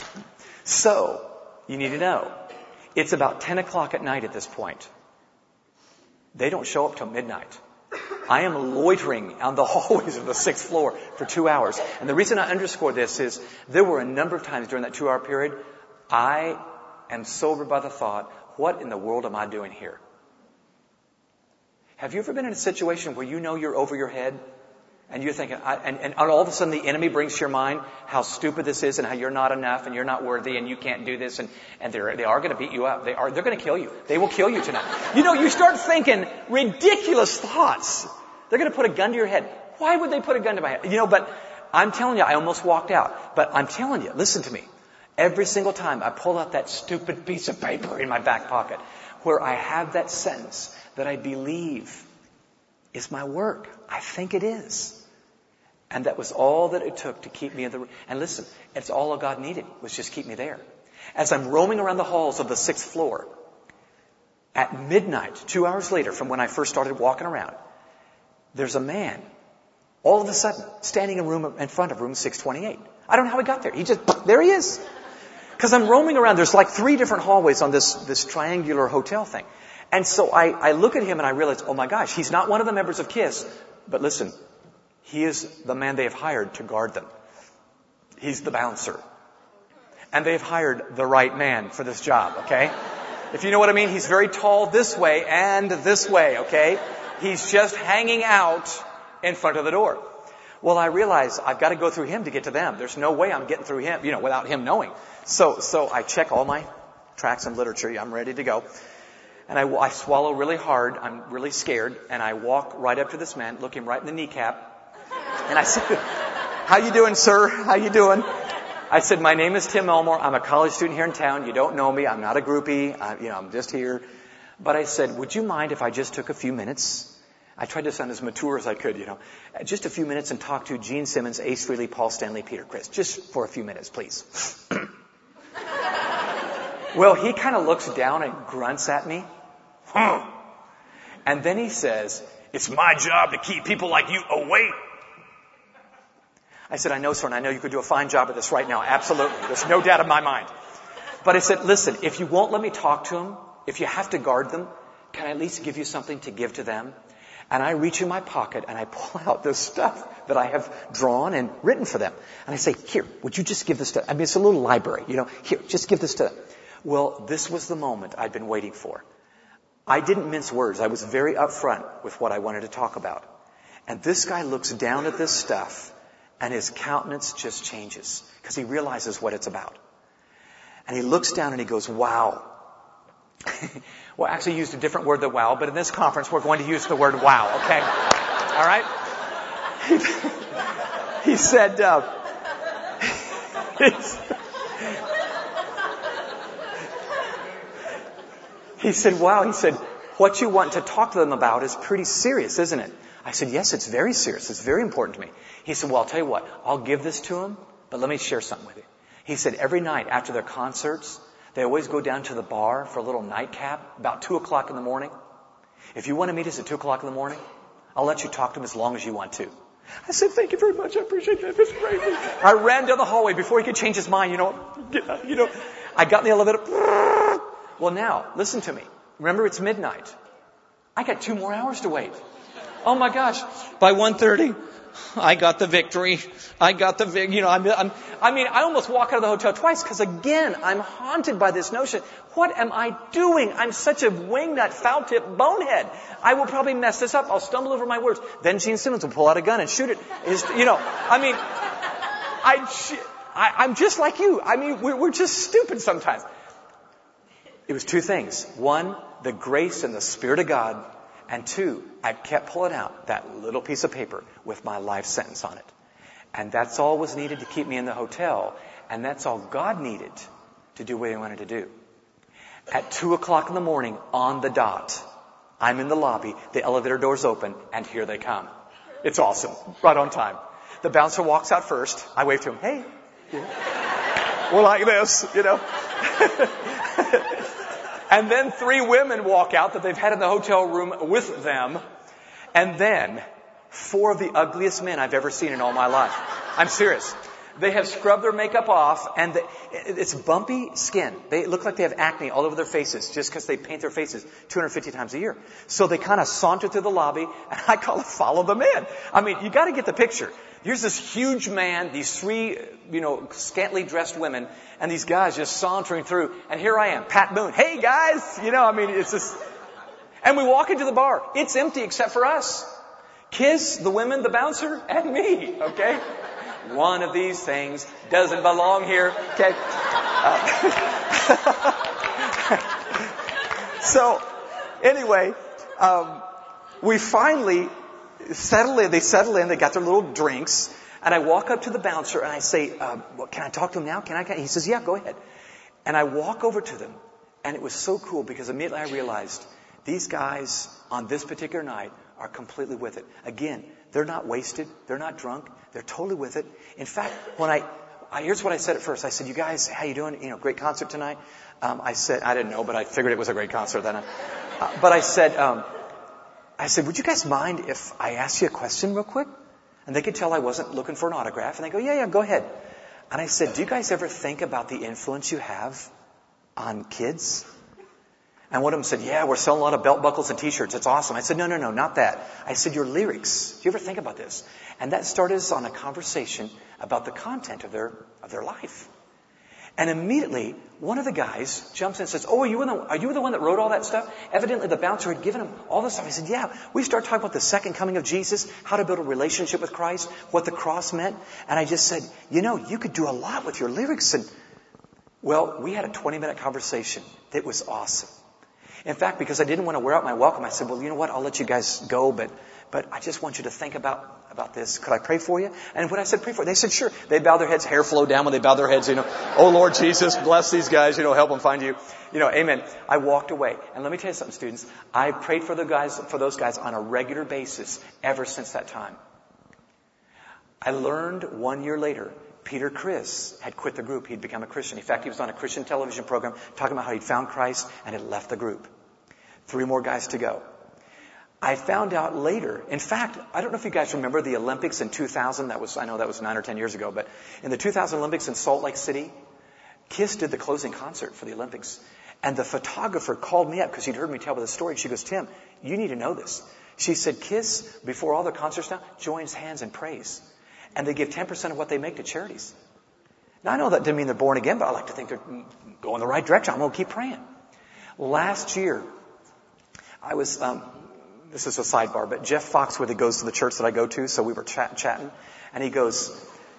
[SPEAKER 1] So you need to know, it's about 10 o'clock at night at this point. They don't show up till midnight. I am loitering on the hallways of the 6th floor for 2 hours. And the reason I underscore this is there were a number of times during that 2-hour period, I am sobered by the thought, what in the world am I doing here? Have you ever been in a situation where you know you're over your head? And you're thinking, and all of a sudden the enemy brings to your mind how stupid this is and how you're not enough and you're not worthy and you can't do this and they are going to beat you up. They're going to kill you. They will kill you tonight. You start thinking ridiculous thoughts. They're going to put a gun to your head. Why would they put a gun to my head? But I'm telling you, I almost walked out. But I'm telling you, listen to me. Every single time I pull out that stupid piece of paper in my back pocket where I have that sentence that I believe is my work. I think it is. And that was all that it took to keep me in the room. And listen, it's all God needed was just keep me there. As I'm roaming around the halls of the 6th floor, at midnight, 2 hours later from when I first started walking around, there's a man, all of a sudden, standing in front of room 628. I don't know how he got there. There he is. Because I'm roaming around. There's like 3 different hallways on this triangular hotel thing. And so I look at him and I realize, oh my gosh, he's not one of the members of KISS. But listen, he is the man they have hired to guard them. He's the bouncer. And they've hired the right man for this job, okay? If you know what I mean, he's very tall this way and this way, okay? He's just hanging out in front of the door. Well, I realize I've got to go through him to get to them. There's no way I'm getting through him, without him knowing. So I check all my tracts and literature. I'm ready to go. And I swallow really hard. I'm really scared. And I walk right up to this man, look him right in the kneecap. And I said, how you doing, sir? How you doing? I said, my name is Tim Elmore. I'm a college student here in town. You don't know me. I'm not a groupie. I'm just here. But I said, would you mind if I just took a few minutes? I tried to sound as mature as I could, Just a few minutes and talk to Gene Simmons, Ace Frehley, Paul Stanley, Peter Criss. Just for a few minutes, please. Well, he kind of looks down and grunts at me. And then he says, it's my job to keep people like you awake. I said, I know, sir, and I know you could do a fine job of this right now. Absolutely. There's no doubt in my mind. But I said, listen, if you won't let me talk to them, if you have to guard them, can I at least give you something to give to them? And I reach in my pocket and I pull out this stuff that I have drawn and written for them. And I say, here, would you just give this to them? It's a little library, Here, just give this to them. Well, this was the moment I'd been waiting for. I didn't mince words. I was very upfront with what I wanted to talk about. And this guy looks down at this stuff and his countenance just changes because he realizes what it's about. And he looks down and he goes, wow. Well, actually he used a different word than wow, but in this conference we're going to use the word wow, okay? All right? He said, he said, wow, he said, what you want to talk to them about is pretty serious, isn't it? I said, yes, it's very serious. It's very important to me. He said, well, I'll tell you what, I'll give this to them, But let me share something with you. He said every night after their concerts, they always go down to the bar for a little nightcap about 2 o'clock in the morning. If you want to meet us at 2 o'clock in the morning, I'll let you talk to him as long as you want to. I said, thank you very much. I appreciate that. That's great. I ran down the hallway before he could change his mind. I got in the elevator. Well, now, listen to me. Remember, it's midnight. I got 2 more hours to wait. Oh my gosh. By 1:30, I got the victory. I almost walk out of the hotel twice because again, I'm haunted by this notion. What am I doing? I'm such a wingnut, foul-tipped bonehead. I will probably mess this up. I'll stumble over my words. Then Gene Simmons will pull out a gun and shoot it. I'm just like you. We're just stupid sometimes. It was 2 things. 1, the grace and the Spirit of God. And 2, I kept pulling out that little piece of paper with my life sentence on it. And that's all was needed to keep me in the hotel. And that's all God needed to do what He wanted to do. At 2 o'clock in the morning, on the dot, I'm in the lobby, the elevator doors open, and here they come. It's awesome. Right on time. The bouncer walks out first. I wave to him. Hey. We're like this, And then 3 women walk out that they've had in the hotel room with them. And then 4 of the ugliest men I've ever seen in all my life. I'm serious. They have scrubbed their makeup off and it's bumpy skin. They look like they have acne all over their faces just because they paint their faces 250 times a year. So they kind of saunter through the lobby and I call it follow them in. You got to get the picture. Here's this huge man, these 3, scantily dressed women, and these guys just sauntering through. And here I am, Pat Boone. Hey guys! It's just... And we walk into the bar. It's empty except for us. Kiss, the women, the bouncer, and me. Okay? One of these things doesn't belong here. Okay? So, anyway, we finally... They settle in, they got their little drinks, and I walk up to the bouncer and I say, can I talk to him now? Can I? He says, yeah, go ahead. And I walk over to them, and it was so cool because immediately I realized these guys on this particular night are completely with it. Again, they're not wasted, they're not drunk, they're totally with it. In fact, here's what I said at first. I said, you guys, how you doing? Great concert tonight. I said, I didn't know, but I figured it was a great concert then. But I said, would you guys mind if I asked you a question real quick? And they could tell I wasn't looking for an autograph. And they go, yeah, go ahead. And I said, do you guys ever think about the influence you have on kids? And one of them said, yeah, we're selling a lot of belt buckles and T-shirts. It's awesome. I said, no, not that. I said, your lyrics. Do you ever think about this? And that started us on a conversation about the content of their life. And immediately, one of the guys jumps in and says, oh, are you the one that wrote all that stuff? Evidently, the bouncer had given him all this stuff. He said, yeah. We started talking about the second coming of Jesus, how to build a relationship with Christ, what the cross meant. And I just said, you could do a lot with your lyrics. And, well, we had a 20-minute conversation. It was awesome. In fact, because I didn't want to wear out my welcome, I said, well, you know what? I'll let you guys go, but I just want you to think about this. Could I pray for you? And when I said pray for you, they said, sure. They bowed their heads, hair flowed down when they bowed their heads, oh Lord Jesus, bless these guys, help them find you. Amen. I walked away. And let me tell you something, students. I prayed for those guys on a regular basis ever since that time. I learned 1 year later, Peter Criss had quit the group. He'd become a Christian. In fact, he was on a Christian television program talking about how he'd found Christ and had left the group. 3 more guys to go. I found out later, in fact, I don't know if you guys remember the Olympics in 2000. I know that was 9 or 10 years ago, but in the 2000 Olympics in Salt Lake City, Kiss did the closing concert for the Olympics. And the photographer called me up because she'd heard me tell the story. She goes, Tim, you need to know this. She said, Kiss, before all their concerts now, joins hands and prays. And they give 10% of what they make to charities. Now, I know that didn't mean they're born again, but I like to think they're going the right direction. I'm going to keep praying. Last year, I was... this is a sidebar, but Jeff Foxworthy goes to the church that I go to, so we were chatting, and he goes,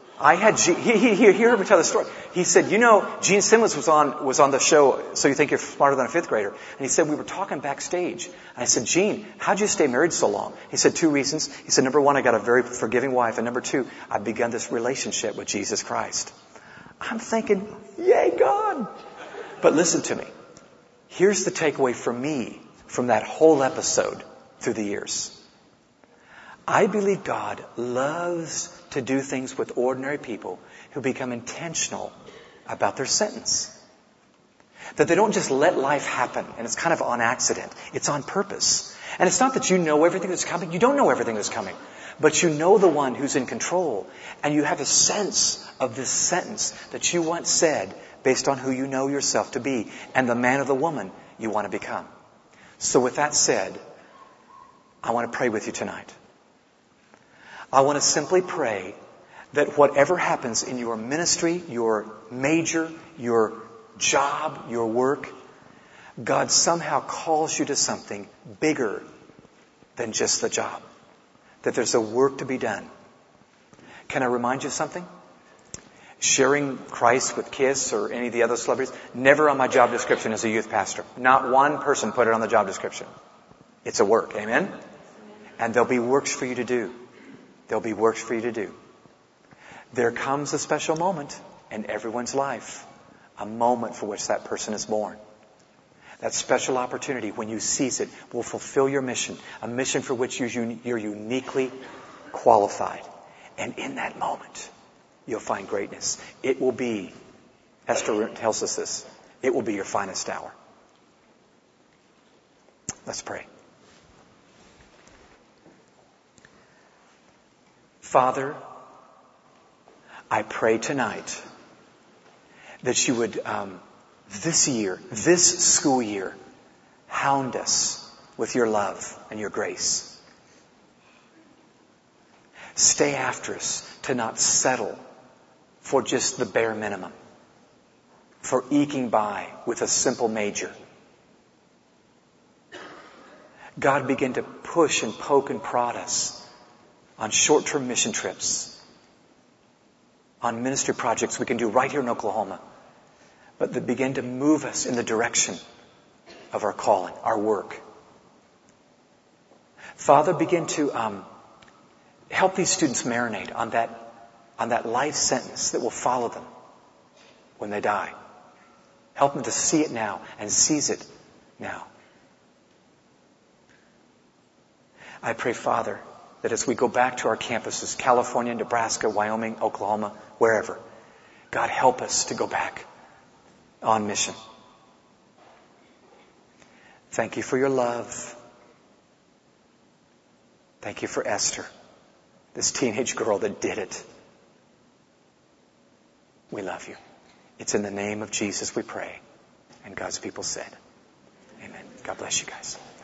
[SPEAKER 1] he heard me tell the story. He said, Gene Simmons was on the show, So You Think You're Smarter Than a Fifth Grader. And he said, we were talking backstage. And I said, Gene, how'd you stay married so long? He said, 2 reasons. He said, number 1, I got a very forgiving wife. And number 2, I've begun this relationship with Jesus Christ. I'm thinking, yay, God. But listen to me. Here's the takeaway for me from that whole episode through the years. I believe God loves to do things with ordinary people who become intentional about their sentence. That they don't just let life happen and it's kind of on accident. It's on purpose. And it's not that you know everything that's coming. You don't know everything that's coming. But you know the one who's in control. And you have a sense of this sentence that you once said based on who you know yourself to be and the man or the woman you want to become. So with that said, I want to pray with you tonight. I want to simply pray that whatever happens in your ministry, your major, your job, your work, God somehow calls you to something bigger than just the job. That there's a work to be done. Can I remind you of something? Sharing Christ with Kiss or any of the other celebrities, never on my job description as a youth pastor. Not one person put it on the job description. It's a work. Amen? And there'll be works for you to do. There'll be works for you to do. There comes a special moment in everyone's life. A moment for which that person is born. That special opportunity, when you seize it, will fulfill your mission. A mission for which you're uniquely qualified. And in that moment, you'll find greatness. It will be, Esther tells us this, it will be your finest hour. Let's pray. Father, I pray tonight that you would, this year, this school year, hound us with your love and your grace. Stay after us to not settle for just the bare minimum, for eking by with a simple major. God, begin to push and poke and prod us on short-term mission trips, on ministry projects we can do right here in Oklahoma, but that begin to move us in the direction of our calling, our work. Father, begin to help these students marinate on that life sentence that will follow them when they die. Help them to see it now and seize it now. I pray, Father, that as we go back to our campuses, California, Nebraska, Wyoming, Oklahoma, wherever, God, help us to go back on mission. Thank you for your love. Thank you for Esther, this teenage girl that did it. We love you. It's in the name of Jesus we pray. And God's people said, amen. God bless you guys.